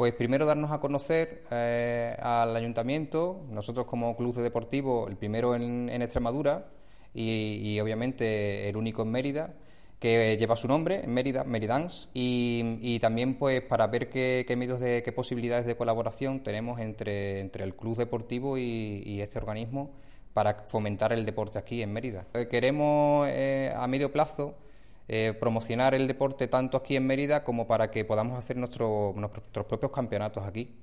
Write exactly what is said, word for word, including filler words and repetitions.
Pues primero darnos a conocer eh, al ayuntamiento, nosotros como club de deportivo, el primero en, en Extremadura y, y obviamente el único en Mérida, que lleva su nombre, en Mérida, Meridans, y, y también pues para ver qué, qué medios de qué posibilidades de colaboración tenemos entre, entre el club deportivo y, y este organismo para fomentar el deporte aquí en Mérida. Queremos eh, a medio plazo eh, promocionar el deporte tanto aquí en Mérida como para que podamos hacer nuestro, nuestros propios campeonatos aquí.